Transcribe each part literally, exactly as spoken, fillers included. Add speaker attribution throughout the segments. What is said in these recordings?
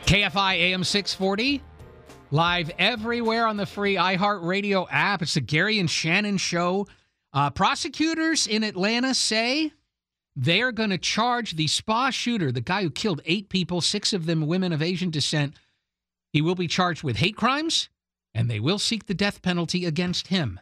Speaker 1: K F I A M six forty, live everywhere on the free iHeartRadio app. It's the Gary and Shannon Show. Uh, prosecutors in Atlanta say they're going to charge the spa shooter, the guy who killed eight people, six of them women of Asian descent. He will be charged with hate crimes, and they will seek the death penalty against him.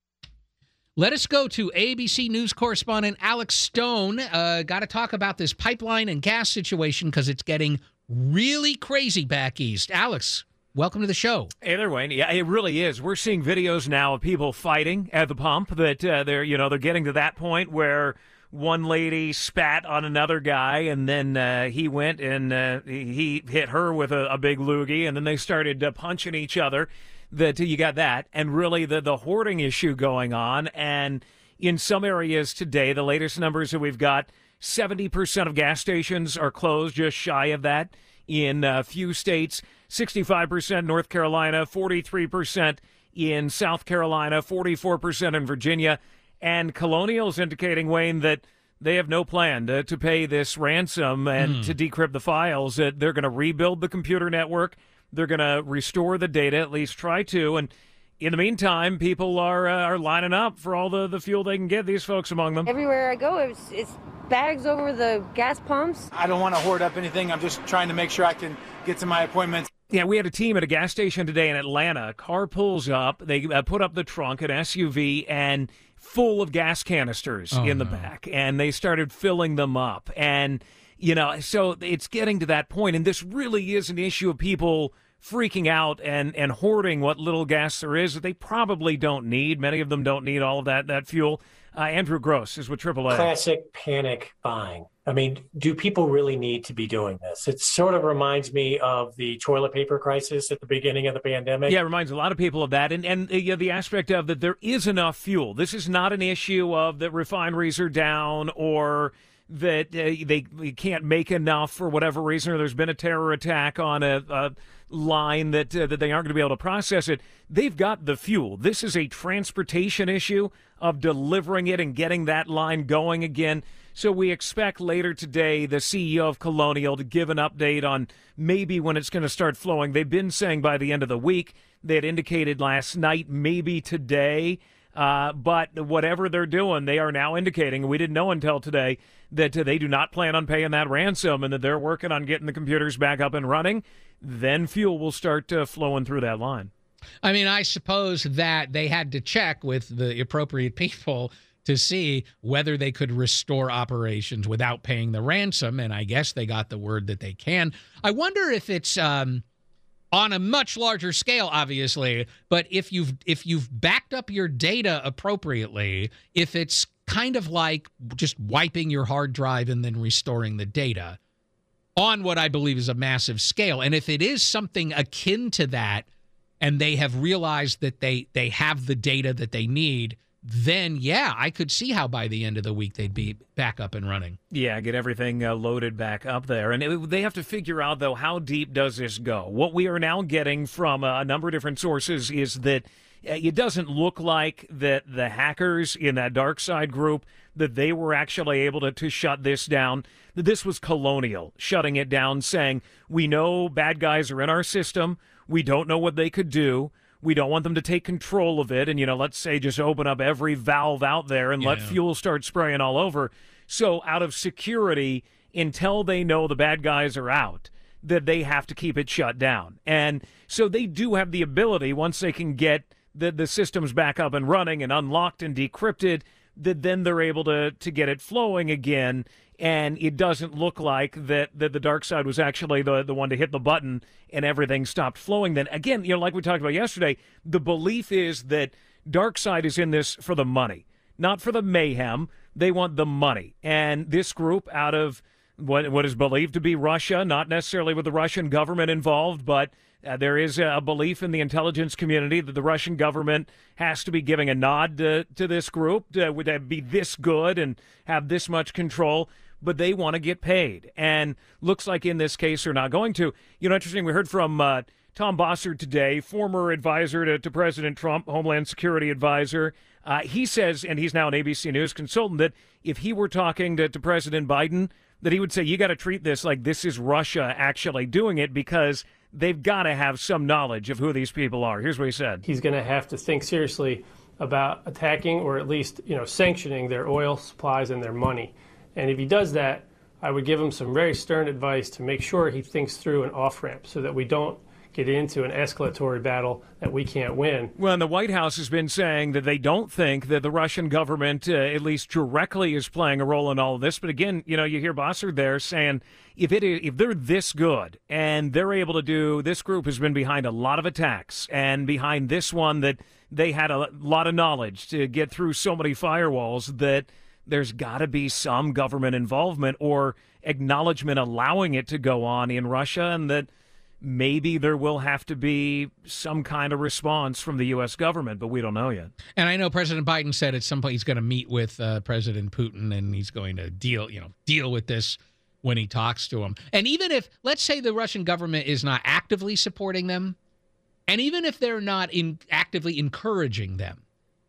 Speaker 1: Let us go to A B C News correspondent Alex Stone. Uh, got to talk about this pipeline and gas situation because it's getting really crazy back east. Alex, welcome to the show.
Speaker 2: Hey there, Wayne. Yeah, it really is. We're seeing videos now of people fighting at the pump. That uh, they're, you know, they're getting to that point where one lady spat on another guy, and then uh, he went and uh, he hit her with a, a big loogie, and then they started uh, punching each other. That you got that, and really the the hoarding issue going on. And in some areas today, the latest numbers that we've got, seventy percent of gas stations are closed, just shy of that in a few states. sixty-five percent North Carolina, forty-three percent in South Carolina, forty-four percent in Virginia. And Colonial's indicating, Wayne, that they have no plan to, to pay this ransom and mm. to decrypt the files. That they're going to rebuild the computer network. They're going to restore the data, at least try to. And in the meantime, people are uh, are lining up for all the, the fuel they can get, these folks among them.
Speaker 3: Everywhere I go, it's, it's bags over the gas pumps.
Speaker 4: I don't want to hoard up anything. I'm just trying to make sure I can get to my appointments.
Speaker 2: Yeah, we had a team at a gas station today in Atlanta. A car pulls up. They uh, put up the trunk, an S U V, and full of gas canisters
Speaker 1: oh,
Speaker 2: in the
Speaker 1: no.
Speaker 2: back. And they started filling them up. And, you know, so it's getting to that point. And this really is an issue of people freaking out and, and hoarding what little gas there is that they probably don't need. Many of them don't need all of that, that fuel. Uh, Andrew Gross is with triple A.
Speaker 5: Classic panic buying. I mean, do people really need to be doing this? It sort of reminds me of the toilet paper crisis at the beginning of the pandemic.
Speaker 2: Yeah, it reminds a lot of people of that. And, and uh, the aspect of that there is enough fuel. This is not an issue of that refineries are down or that uh, they, they can't make enough for whatever reason, or there's been a terror attack on a, a line that uh, that they aren't going to be able to process it. They've got the fuel. This is a transportation issue of delivering it and getting that line going again. So we expect later today the C E O of Colonial to give an update on maybe when it's going to start flowing. They've been saying by the end of the week. They had indicated last night, maybe today. Uh, but whatever they're doing, they are now indicating, we didn't know until today, that uh, they do not plan on paying that ransom and that they're working on getting the computers back up and running. Then fuel will start uh, flowing through that line.
Speaker 1: I mean, I suppose that they had to check with the appropriate people to see whether they could restore operations without paying the ransom, and I guess they got the word that they can. I wonder if it's um, on a much larger scale, obviously, but if you've if you've backed up your data appropriately, if it's kind of like just wiping your hard drive and then restoring the data on what I believe is a massive scale. And if it is something akin to that, and they have realized that they, they have the data that they need, then, yeah, I could see how by the end of the week they'd be back up and running.
Speaker 2: Yeah, get everything uh, loaded back up there. And it, they have to figure out, though, how deep does this go? What we are now getting from uh, a number of different sources is that it doesn't look like that the hackers in that dark side group, that they were actually able to, to shut this down. This was Colonial shutting it down, saying, we know bad guys are in our system. We don't know what they could do. We don't want them to take control of it. And, you know, let's say just open up every valve out there and yeah. let fuel start spraying all over. So out of security, until they know the bad guys are out, that they have to keep it shut down. And so they do have the ability, once they can get the, the systems back up and running and unlocked and decrypted, that then they're able to, to get it flowing again. And it doesn't look like that, that the dark side was actually the, the one to hit the button and everything stopped flowing. Then again, you know, like we talked about yesterday, the belief is that dark side is in this for the money, not for the mayhem. They want the money. And this group, out of what what is believed to be Russia, not necessarily with the Russian government involved, but uh, there is a belief in the intelligence community that the Russian government has to be giving a nod to, to this group. Uh, would that be this good and have this much control? but they want to get paid. And looks like in this case they're not going to. You know, interesting, we heard from uh, Tom Bossert today, former advisor to, to President Trump, Homeland Security advisor. Uh, he says, and he's now an A B C News consultant, that if he were talking to, to President Biden, that he would say, you got to treat this like this is Russia actually doing it, because they've got to have some knowledge of who these people are. Here's what he said.
Speaker 6: He's going to have to think seriously about attacking or at least, you know, sanctioning their oil supplies and their money. And if he does that, I would give him some very stern advice to make sure he thinks through an off-ramp so that we don't get into an escalatory battle that we can't win.
Speaker 2: Well, and the White House has been saying that they don't think that the Russian government, uh, at least directly, is playing a role in all of this. But again, you know, you hear Bossert there saying if it is, if they're this good and they're able to do, this group has been behind a lot of attacks and behind this one that they had a lot of knowledge to get through so many firewalls, that there's got to be some government involvement or acknowledgement allowing it to go on in Russia, and that maybe there will have to be some kind of response from the U S government, but we don't know yet.
Speaker 1: And I know President Biden said at some point he's going to meet with uh, President Putin, and he's going to deal, you know, deal with this when he talks to him. And even if, let's say, the Russian government is not actively supporting them, and even if they're not in actively encouraging them,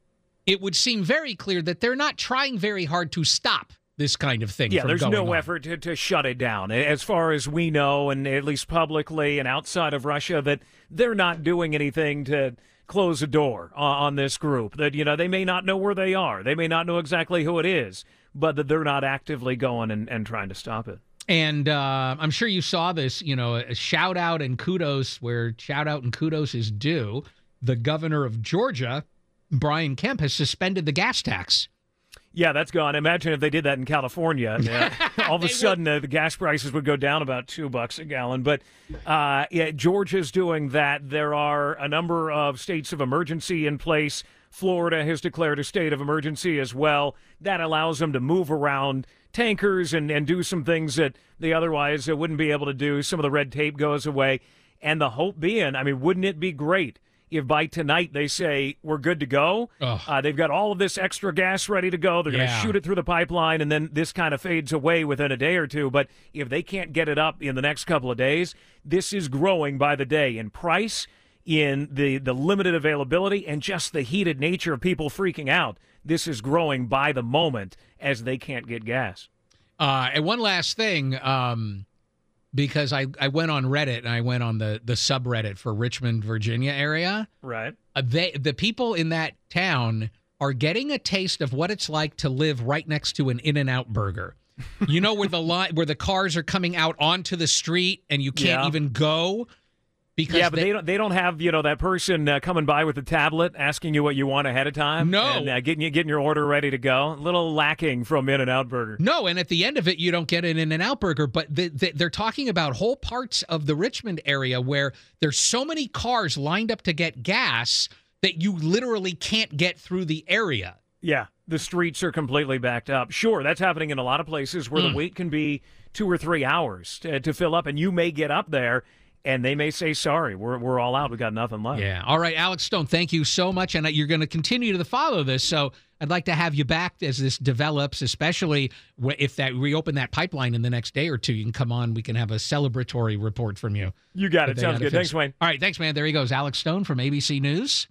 Speaker 1: it would seem very clear that they're not trying very hard to stop this kind of thing.
Speaker 2: Yeah,
Speaker 1: from
Speaker 2: there's
Speaker 1: going
Speaker 2: no
Speaker 1: on.
Speaker 2: effort to, to shut it down. As far as we know, and at least publicly and outside of Russia, that they're not doing anything to close a door on, on this group. That, you know, they may not know where they are. They may not know exactly who it is, but that they're not actively going and, and trying to stop it.
Speaker 1: And uh, I'm sure you saw this, you know, a shout out and kudos where shout out and kudos is due. The governor of Georgia, Brian Kemp, has suspended the gas tax.
Speaker 2: Yeah, that's gone. Imagine if they did that in California. Uh, all of a sudden, uh, the gas prices would go down about two bucks a gallon. But uh, yeah, Georgia's doing that. There are a number of states of emergency in place. Florida has declared a state of emergency as well. That allows them to move around tankers and, and do some things that they otherwise uh, wouldn't be able to do. Some of the red tape goes away. And the hope being, I mean, wouldn't it be great if by tonight they say we're good to go? Uh, they've got all of this extra gas ready to go. They're going to
Speaker 1: Yeah.
Speaker 2: shoot it through the pipeline, and then this kind of fades away within a day or two. But if they can't get it up in the next couple of days, this is growing by the day in price, in the, the limited availability, and just the heated nature of people freaking out. This is growing by the moment as they can't get gas.
Speaker 1: Uh, and one last thing, um, because I, I went on Reddit and I went on the, the subreddit for Richmond, Virginia area.
Speaker 2: Right.
Speaker 1: Uh, they the people in that town are getting a taste of what it's like to live right next to an In-N-Out burger. You know, where the line, where the cars are coming out onto the street and you can't
Speaker 2: Yeah.
Speaker 1: even go. Because
Speaker 2: Yeah, but they, they don't. They don't have, you know, that person uh, coming by with a tablet asking you what you want ahead of time.
Speaker 1: No.
Speaker 2: and uh, getting you getting your order ready to go. A little lacking from In-N-Out Burger.
Speaker 1: No, and at the end of it, you don't get an In-N-Out burger. But the, the, they're talking about whole parts of the Richmond area where there's so many cars lined up to get gas that you literally can't get through the area.
Speaker 2: Yeah, the streets are completely backed up. Sure, that's happening in a lot of places where
Speaker 1: Mm.
Speaker 2: the wait can be two or three hours to, to fill up, and you may get up there, and they may say, sorry, we're we're all out. We got nothing left.
Speaker 1: Yeah. All right, Alex Stone, thank you so much. And you're going to continue to follow this. So I'd like to have you back as this develops, especially if that reopen that pipeline in the next day or two. You can come on. We can have a celebratory report from you.
Speaker 2: You got
Speaker 1: that
Speaker 2: it.
Speaker 1: they
Speaker 2: Sounds
Speaker 1: had to
Speaker 2: good.
Speaker 1: fix.
Speaker 2: Thanks, Wayne.
Speaker 1: All right. Thanks, man. There he goes. Alex Stone from A B C News.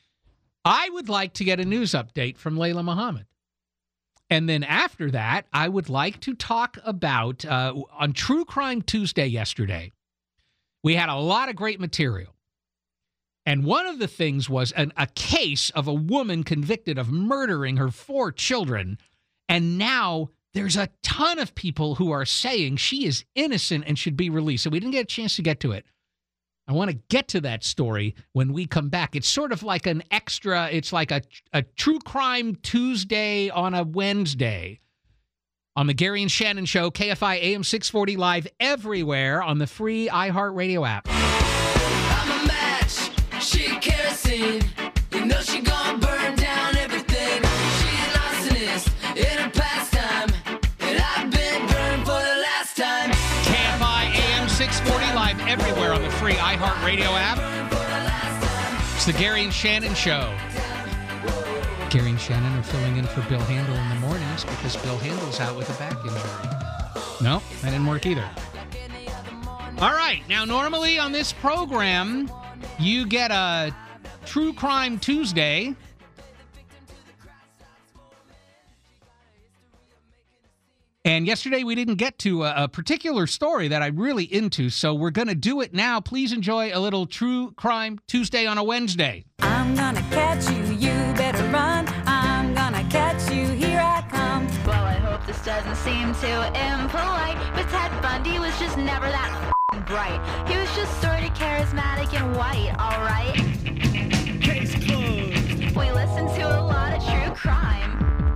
Speaker 1: I would like to get a news update from Layla Muhammad. And then after that, I would like to talk about, uh, on True Crime Tuesday yesterday, we had a lot of great material. And one of the things was an, a case of a woman convicted of murdering her four children. And now there's a ton of people who are saying she is innocent and should be released. So we didn't get a chance to get to it. I want to get to that story when we come back. It's sort of like an extra, it's like a, a True Crime Tuesday on a Wednesday. On the Gary and Shannon Show, K F I A M six forty live everywhere on the free iHeartRadio app.
Speaker 7: I'm a match, she kerosene. You know she gonna burn down everything. She an arsonist in her pastime, and I've been burned for the last time.
Speaker 1: K F I A M six forty live everywhere on the free iHeartRadio app. It's the Gary and Shannon Show. Gary and Shannon are filling in for Bill Handel in the mornings because Bill Handel's out with a back injury. No, that didn't work either. All right. Now, normally on this program, you get a True Crime Tuesday. And yesterday we didn't get to a, a particular story that I'm really into, so we're going to do it now. Please enjoy a little True Crime Tuesday on a Wednesday.
Speaker 8: I'm gonna catch you, you better run. I'm gonna catch you, here I come.
Speaker 9: Well, I hope this doesn't seem too impolite, but Ted Bundy was just never that f***ing bright. He was just sort of charismatic and white, alright?
Speaker 7: Case closed.
Speaker 9: We listen to a lot of true crime.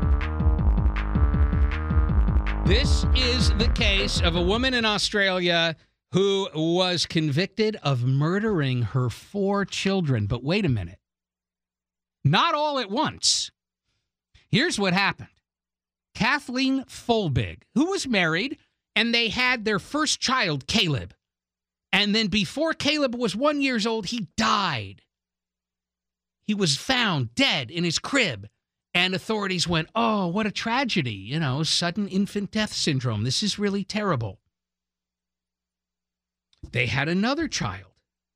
Speaker 1: This is the case of a woman in Australia who was convicted of murdering her four children. But wait a minute. Not all at once. Here's what happened. Kathleen Folbig, who was married, and they had their first child, Caleb. And then before Caleb was one year old, he died. He was found dead in his crib. And authorities went, oh, what a tragedy. You know, sudden infant death syndrome. This is really terrible. They had another child,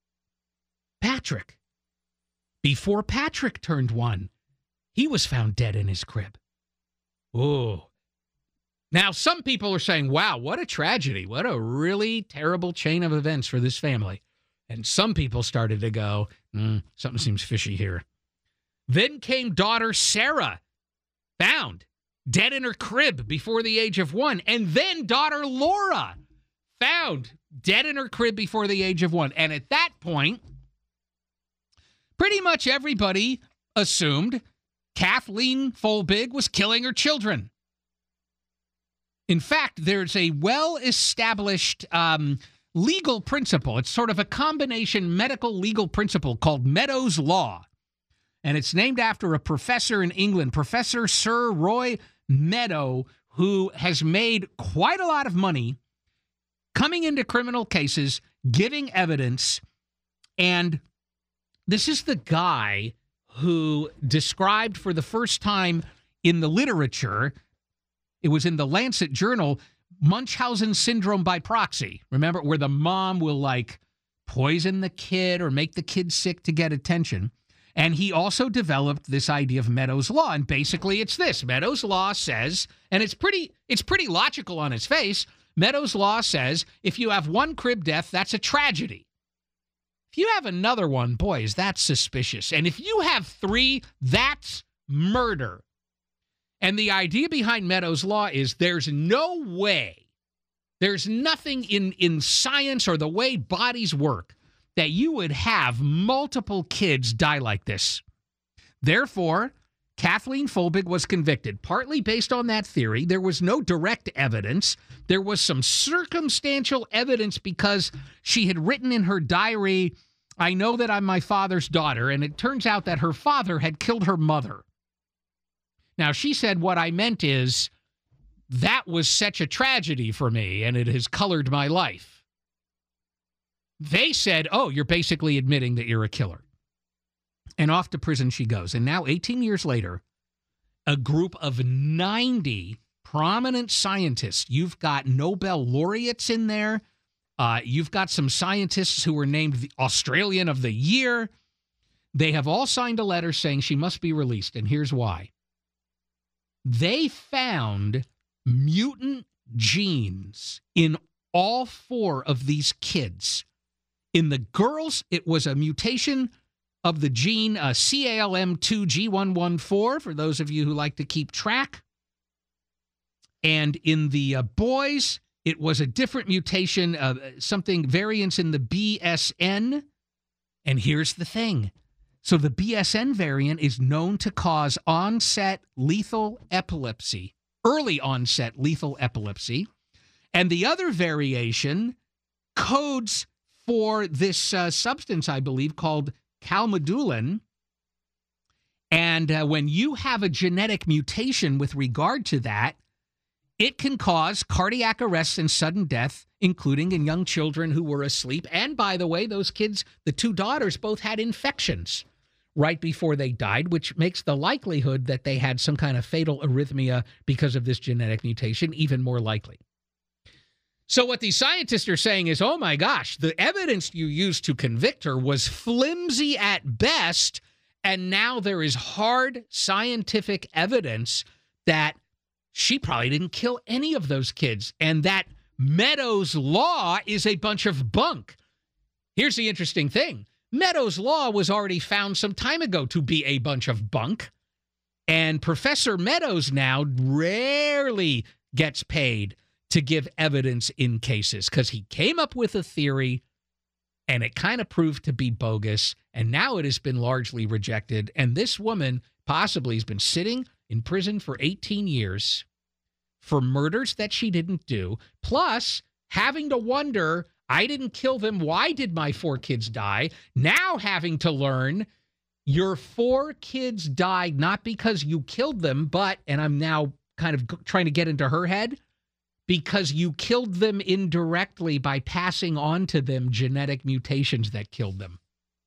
Speaker 1: Patrick. Before Patrick turned one, he was found dead in his crib. Oh. Now, some people are saying, wow, what a tragedy. What a really terrible chain of events for this family. And some people started to go, mm, something seems fishy here. Then came daughter Sarah, found dead in her crib before the age of one. And then daughter Laura, found dead in her crib before the age of one. And at that point, pretty much everybody assumed Kathleen Folbig was killing her children. In fact, there's a well-established um, legal principle. It's sort of a combination medical legal principle called Meadows Law. And it's named after a professor in England, Professor Sir Roy Meadow, who has made quite a lot of money coming into criminal cases, giving evidence. And this is the guy who described for the first time in the literature, it was in the Lancet Journal, Munchausen syndrome by proxy. Remember, where the mom will like poison the kid or make the kid sick to get attention. And he also developed this idea of Meadows Law. And basically it's this. Meadows Law says, and it's pretty it's pretty logical on its face, Meadows Law says if you have one crib death, that's a tragedy. If you have another one, boy, is that suspicious. And if you have three, that's murder. And the idea behind Meadows Law is there's no way, there's nothing in, in science or the way bodies work that you would have multiple kids die like this. Therefore, Kathleen Folbig was convicted, partly based on that theory. There was no direct evidence. There was some circumstantial evidence because she had written in her diary, I know that I'm my father's daughter, and it turns out that her father had killed her mother. Now, she said, what I meant is, that was such a tragedy for me, and it has colored my life. They said, oh, you're basically admitting that you're a killer. And off to prison she goes. And now, eighteen years later, a group of ninety prominent scientists, you've got Nobel laureates in there. Uh, you've got some scientists who were named the Australian of the Year. They have all signed a letter saying she must be released. And here's why. They found mutant genes in all four of these kids. In the girls, it was a mutation of the gene uh, C A L M two G one one four, for those of you who like to keep track. And in the uh, boys, it was a different mutation, uh, something variants in the B S N. And here's the thing. So the B S N variant is known to cause onset lethal epilepsy, early onset lethal epilepsy. And the other variation codes for this uh, substance, I believe, called calmodulin. And uh, when you have a genetic mutation with regard to that, it can cause cardiac arrest and sudden death, including in young children who were asleep. And by the way, those kids, the two daughters, both had infections right before they died, which makes the likelihood that they had some kind of fatal arrhythmia because of this genetic mutation even more likely. So what these scientists are saying is, oh my gosh, the evidence you used to convict her was flimsy at best, and now there is hard scientific evidence that she probably didn't kill any of those kids, and that Meadows' Law is a bunch of bunk. Here's the interesting thing. Meadows' Law was already found some time ago to be a bunch of bunk, and Professor Meadows now rarely gets paid to give evidence in cases because he came up with a theory and it kind of proved to be bogus, and now it has been largely rejected, and this woman possibly has been sitting in prison for eighteen years for murders that she didn't do, plus having to wonder, I didn't kill them, why did my four kids die? Now having to learn your four kids died not because you killed them, but, and I'm now kind of trying to get into her head, because you killed them indirectly by passing on to them genetic mutations that killed them.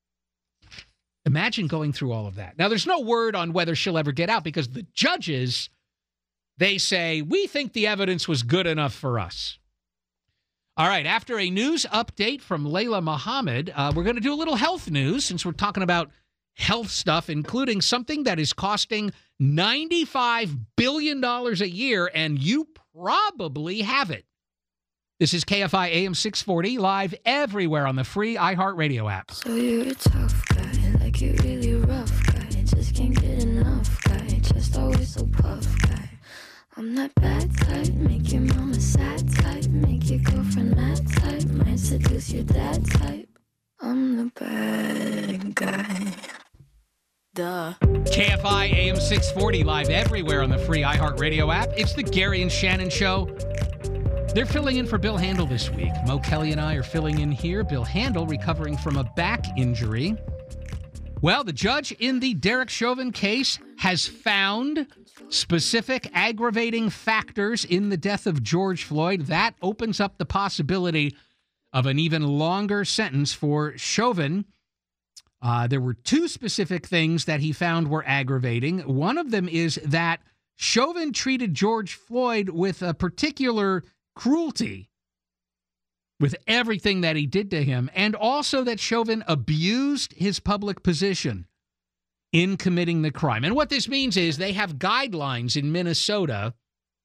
Speaker 1: Imagine going through all of that. Now, there's no word on whether she'll ever get out because the judges, they say, we think the evidence was good enough for us. All right, after a news update from Layla Muhammad, uh, we're going to do a little health news since we're talking about health stuff, including something that is costing ninety-five billion dollars a year, and you probably have it. This is K F I A M six forty, live everywhere on the free iHeartRadio app.
Speaker 10: So you're a tough guy, like you really rough guy, just can't get enough guy, just always so puff guy. I'm that bad type, make your mama sad type, make your girlfriend mad type, might seduce your dad type. I'm the bad guy. Duh.
Speaker 1: K F I A M six forty, live everywhere on the free iHeartRadio app. It's the Gary and Shannon Show. They're filling in for Bill Handel this week. Mo Kelly and I are filling in here. Bill Handel recovering from a back injury. Well, the judge in the Derek Chauvin case has found specific aggravating factors in the death of George Floyd. That opens up the possibility of an even longer sentence for Chauvin. Uh, there were two specific things that he found were aggravating. One of them is that Chauvin treated George Floyd with a particular cruelty with everything that he did to him, and also that Chauvin abused his public position in committing the crime. And what this means is they have guidelines in Minnesota.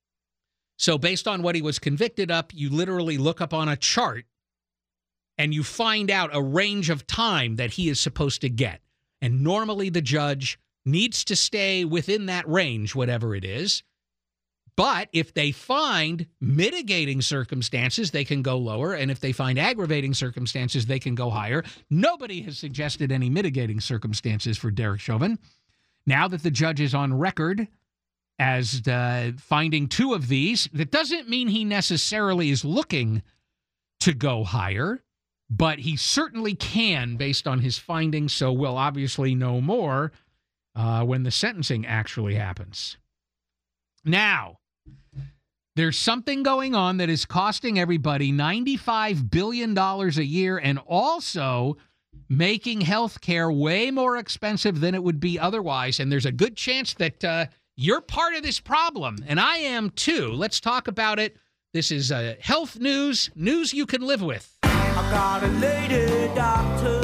Speaker 1: So based on what he was convicted of, you literally look up on a chart and you find out a range of time that he is supposed to get. And normally the judge needs to stay within that range, whatever it is. But if they find mitigating circumstances, they can go lower. And if they find aggravating circumstances, they can go higher. Nobody has suggested any mitigating circumstances for Derek Chauvin. Now that the judge is on record as uh, finding two of these, that doesn't mean he necessarily is looking to go higher. But he certainly can based on his findings, so we'll obviously know more uh, when the sentencing actually happens. Now, there's something going on that is costing everybody ninety-five billion dollars a year and also making health care way more expensive than it would be otherwise. And there's a good chance that uh, you're part of this problem, and I am too. Let's talk about it. This is uh, health news, news you can live with.
Speaker 11: I got a lady doctor,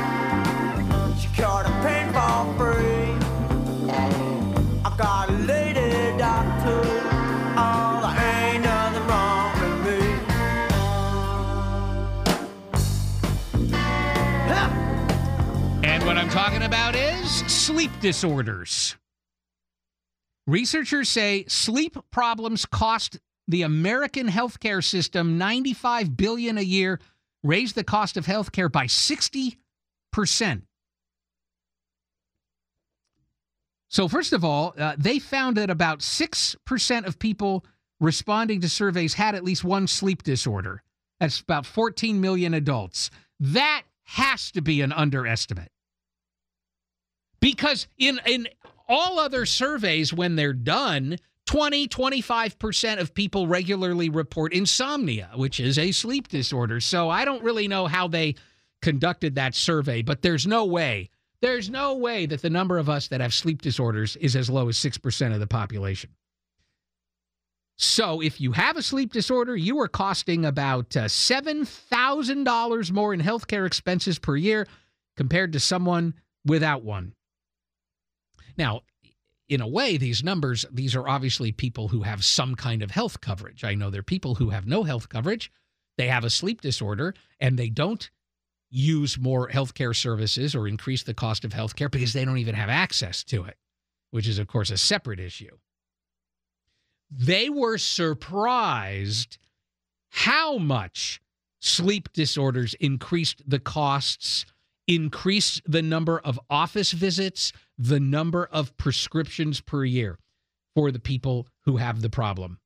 Speaker 11: she cured a pain for free. I got a lady doctor, oh, there ain't nothing wrong with me.
Speaker 1: And what I'm talking about is sleep disorders. Researchers say sleep problems cost the American healthcare system ninety-five billion dollars a year, raise the cost of healthcare by sixty percent. So first of all, uh, they found that about six percent of people responding to surveys had at least one sleep disorder. That's about fourteen million adults. That has to be an underestimate. Because in, in all other surveys, when they're done, twenty, twenty-five percent of people regularly report insomnia, which is a sleep disorder. So I don't really know how they conducted that survey, but there's no way, there's no way that the number of us that have sleep disorders is as low as six percent of the population. So if you have a sleep disorder, you are costing about uh, seven thousand dollars more in healthcare expenses per year compared to someone without one. Now, in a way, these numbers, these are obviously people who have some kind of health coverage. I know there are people who have no health coverage. They have a sleep disorder, and they don't use more healthcare services or increase the cost of healthcare because they don't even have access to it, which is, of course, a separate issue. They were surprised how much sleep disorders increased the costs, increased the number of office visits, the number of prescriptions per year for the people who have the problem.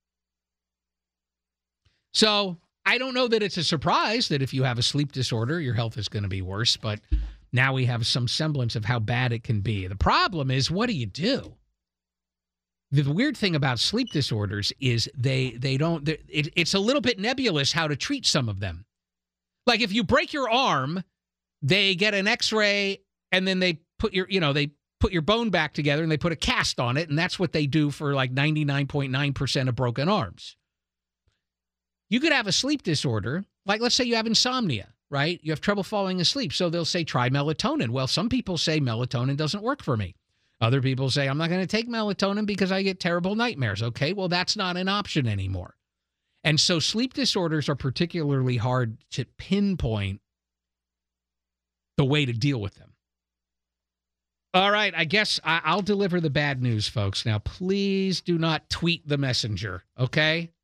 Speaker 1: So I don't know that it's a surprise that if you have a sleep disorder, your health is going to be worse, but now we have some semblance of how bad it can be. The problem is, what do you do? The weird thing about sleep disorders is they they don't, it, it's a little bit nebulous how to treat some of them. Like if you break your arm, they get an x-ray and then they put your, you know, they put your bone back together and they put a cast on it. And that's what they do for like ninety-nine point nine percent of broken arms. You could have a sleep disorder, like let's say you have insomnia, right? You have trouble falling asleep. So they'll say, try melatonin. Well, some people say melatonin doesn't work for me. Other people say, I'm not going to take melatonin because I get terrible nightmares. Okay, well, that's not an option anymore. And so sleep disorders are particularly hard to pinpoint the way to deal with them. All right, I guess I- I'll deliver the bad news, folks. Now, please do not tweet the messenger, okay?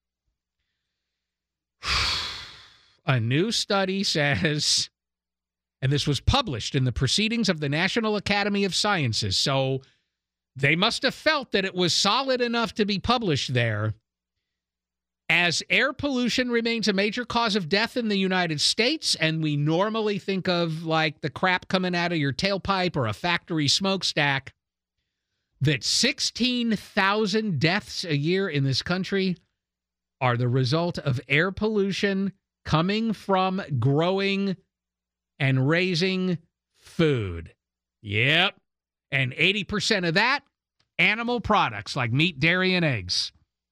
Speaker 1: A new study says, and this was published in the Proceedings of the National Academy of Sciences, so they must have felt that it was solid enough to be published there. As air pollution remains a major cause of death in the United States, and we normally think of like the crap coming out of your tailpipe or a factory smokestack, that sixteen thousand deaths a year in this country are the result of air pollution coming from growing and raising food. Yep. And eighty percent of that, animal products like meat, dairy, and eggs.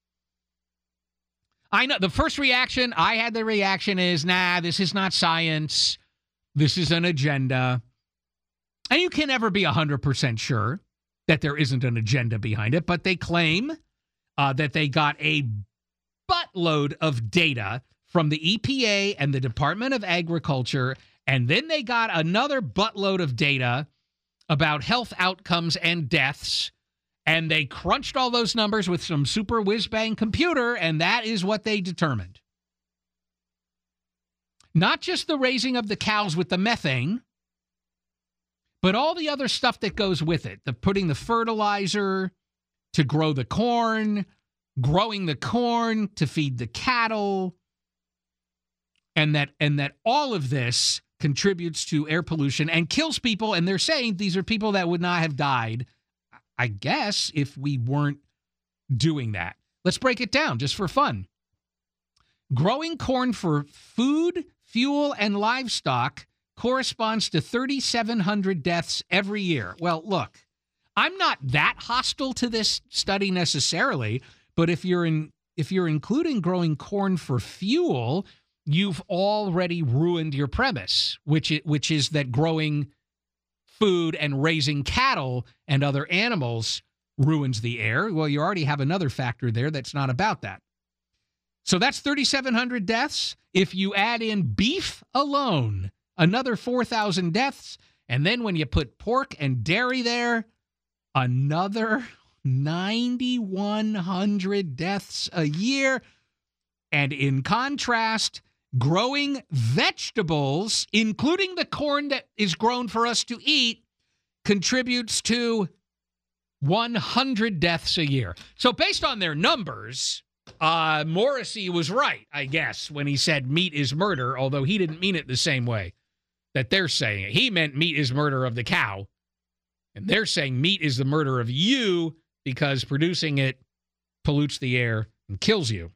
Speaker 1: I know the first reaction, I had the reaction is, nah, this is not science. This is an agenda. And you can never be one hundred percent sure that there isn't an agenda behind it, but they claim uh, that they got a buttload of data from the E P A and the Department of Agriculture, and then they got another buttload of data about health outcomes and deaths, and they crunched all those numbers with some super whiz-bang computer, and that is what they determined. Not just the raising of the cows with the methane, but all the other stuff that goes with it. The putting the fertilizer to grow the corn, growing the corn to feed the cattle, and that and that all of this contributes to air pollution and kills people. And they're saying these are people that would not have died, I guess, if we weren't doing that. Let's break it down just for fun. Growing corn for food, fuel, and livestock corresponds to three thousand seven hundred deaths every year. Well, look, I'm not that hostile to this study necessarily, but if you're in if you're including growing corn for fuel, you've already ruined your premise, which is, which is that growing food and raising cattle and other animals ruins the air. Well, you already have another factor there that's not about that. So that's three thousand seven hundred deaths. If you add in beef alone, another four thousand deaths. And then when you put pork and dairy there, another nine thousand one hundred deaths a year. And in contrast, growing vegetables, including the corn that is grown for us to eat, contributes to one hundred deaths a year. So based on their numbers, uh, Morrissey was right, I guess, when he said meat is murder, although he didn't mean it the same way that they're saying it. He meant meat is murder of the cow, and they're saying meat is the murder of you because producing it pollutes the air and kills you.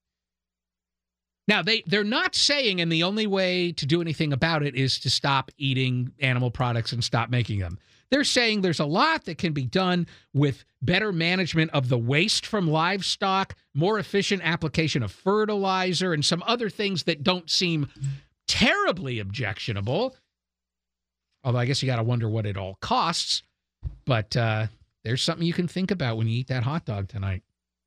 Speaker 1: Now, they, they're not saying, and the only way to do anything about it is to stop eating animal products and stop making them. They're saying there's a lot that can be done with better management of the waste from livestock, more efficient application of fertilizer, and some other things that don't seem terribly objectionable. Although I guess you got to wonder what it all costs. But uh, there's something you can think about when you eat that hot dog tonight.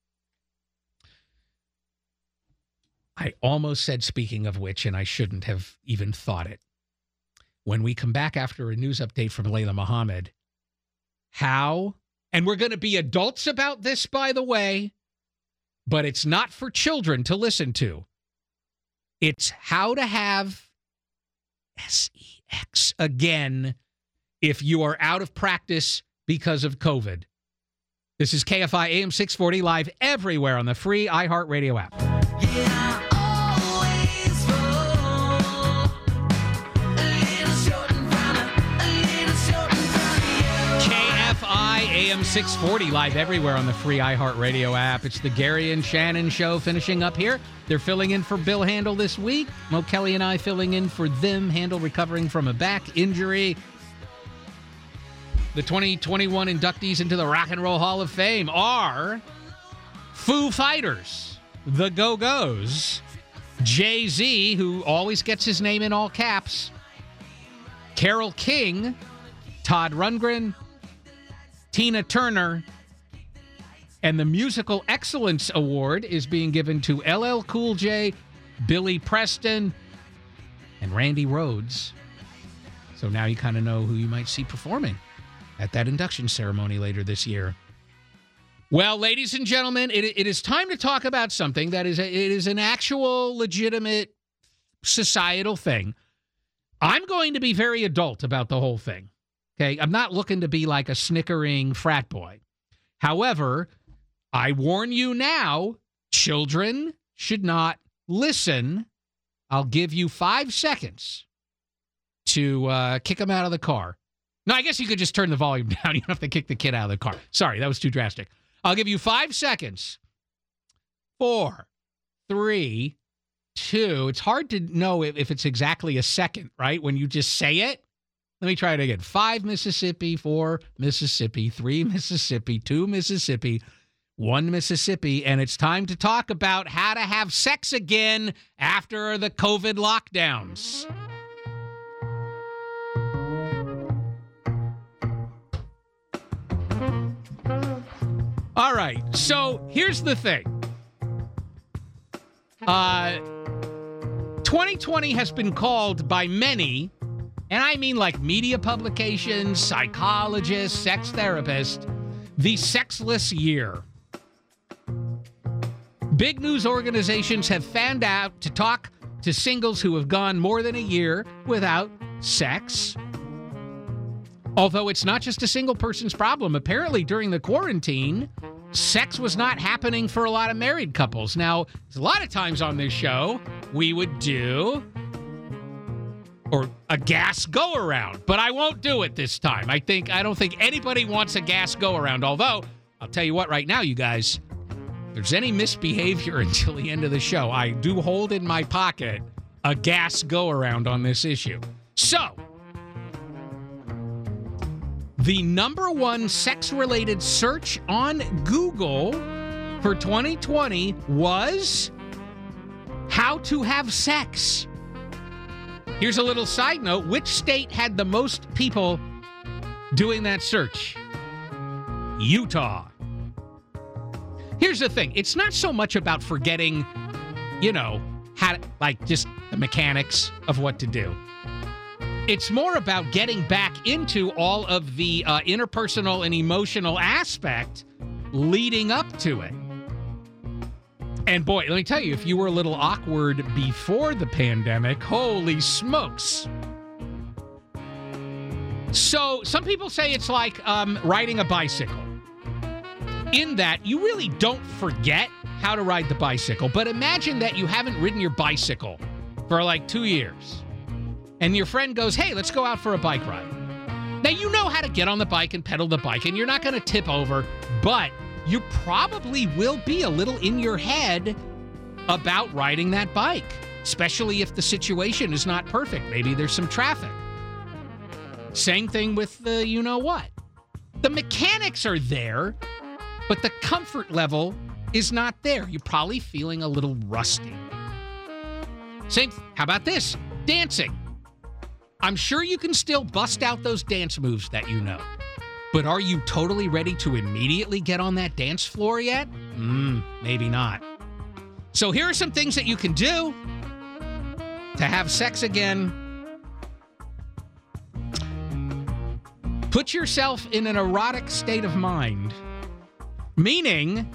Speaker 1: I almost said, speaking of which, and I shouldn't have even thought it. When we come back after a news update from Layla Muhammad, how, and we're going to be adults about this, by the way, but it's not for children to listen to. It's how to have sex again if you are out of practice because of COVID. This is K F I A M six forty, live everywhere on the free iHeartRadio app.
Speaker 7: Yeah.
Speaker 1: A M six forty, live everywhere on the free iHeartRadio app. It's the Gary and Shannon Show finishing up here. They're filling in for Bill Handel this week. Mo Kelly and I filling in for them. Handel recovering from a back injury. The twenty twenty-one inductees into the Rock and Roll Hall of Fame are Foo Fighters, the Go-Go's, Jay-Z, who always gets his name in all caps, Carole King, Todd Rundgren, Tina Turner, and the Musical Excellence Award is being given to L L Cool J, Billy Preston, and Randy Rhoads. So now you kind of know who you might see performing at that induction ceremony later this year. Well, ladies and gentlemen, it, it is time to talk about something that is a, it is an actual legitimate societal thing. I'm going to be very adult about the whole thing. Okay, I'm not looking to be like a snickering frat boy. However, I warn you now, children should not listen. I'll give you five seconds to uh, kick them out of the car. No, I guess you could just turn the volume down. You don't have to kick the kid out of the car. Sorry, that was too drastic. I'll give you five seconds. Four, three, two. It's hard to know if, if it's exactly a second, right? When you just say it. Let me try it again. Five Mississippi, four Mississippi, three Mississippi, two Mississippi, one Mississippi, and it's time to talk about how to have sex again after the COVID lockdowns. All right, so here's the thing. Uh, twenty twenty has been called by many, and I mean like media publications, psychologists, sex therapists, the sexless year. Big news organizations have fanned out to talk to singles who have gone more than a year without sex. Although it's not just a single person's problem. Apparently, during the quarantine, sex was not happening for a lot of married couples. Now, a lot of times on this show, we would do or a gas go-around, but I won't do it this time. I think I don't think anybody wants a gas go-around, although I'll tell you what right now, you guys, if there's any misbehavior until the end of the show, I do hold in my pocket a gas go-around on this issue. So, the number one sex-related search on Google for twenty twenty was how to have sex. Here's a little side note. Which state had the most people doing that search? Utah. Here's the thing. It's not so much about forgetting, you know, how to, like just the mechanics of what to do. It's more about getting back into all of the uh, interpersonal and emotional aspect leading up to it. And boy, let me tell you, if you were a little awkward before the pandemic, holy smokes. So some people say it's like um, riding a bicycle. In that, you really don't forget how to ride the bicycle. But imagine that you haven't ridden your bicycle for like two years. And your friend goes, hey, let's go out for a bike ride. Now, you know how to get on the bike and pedal the bike, and you're not going to tip over, but you probably will be a little in your head about riding that bike, especially if the situation is not perfect. Maybe there's some traffic. Same thing with the you-know-what. The mechanics are there, but the comfort level is not there. You're probably feeling a little rusty. Same, how about this? Dancing. I'm sure you can still bust out those dance moves that you know. But are you totally ready to immediately get on that dance floor yet? Hmm, maybe not. So here are some things that you can do to have sex again. Put yourself in an erotic state of mind, meaning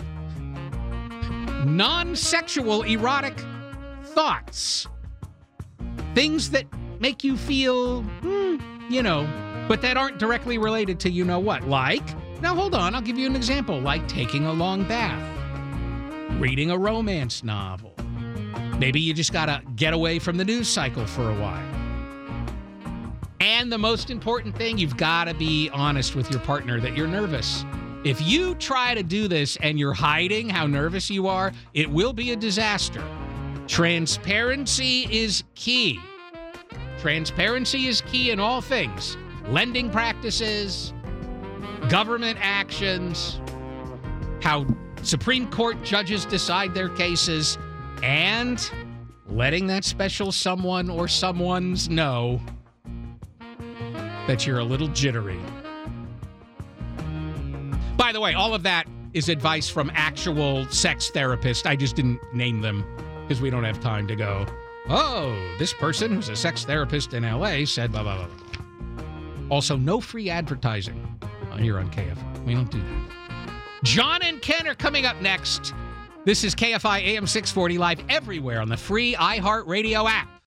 Speaker 1: non-sexual erotic thoughts. Things that make you feel, hmm, you know, but that aren't directly related to you-know-what. Like, now hold on, I'll give you an example. Like taking a long bath, reading a romance novel. Maybe you just gotta get away from the news cycle for a while. And the most important thing, you've got to be honest with your partner that you're nervous. If you try to do this and you're hiding how nervous you are, it will be a disaster. Transparency is key. Transparency is key in all things. Lending practices, government actions, how Supreme Court judges decide their cases, and letting that special someone or someone's know that you're a little jittery. By the way, all of that is advice from actual sex therapists. I just didn't name them because we don't have time to go, oh, this person who's a sex therapist in L A said blah, blah, blah. Also, no free advertising here on K F I. We don't do that. John and Ken are coming up next. This is K F I A M six forty live everywhere on the free iHeartRadio app.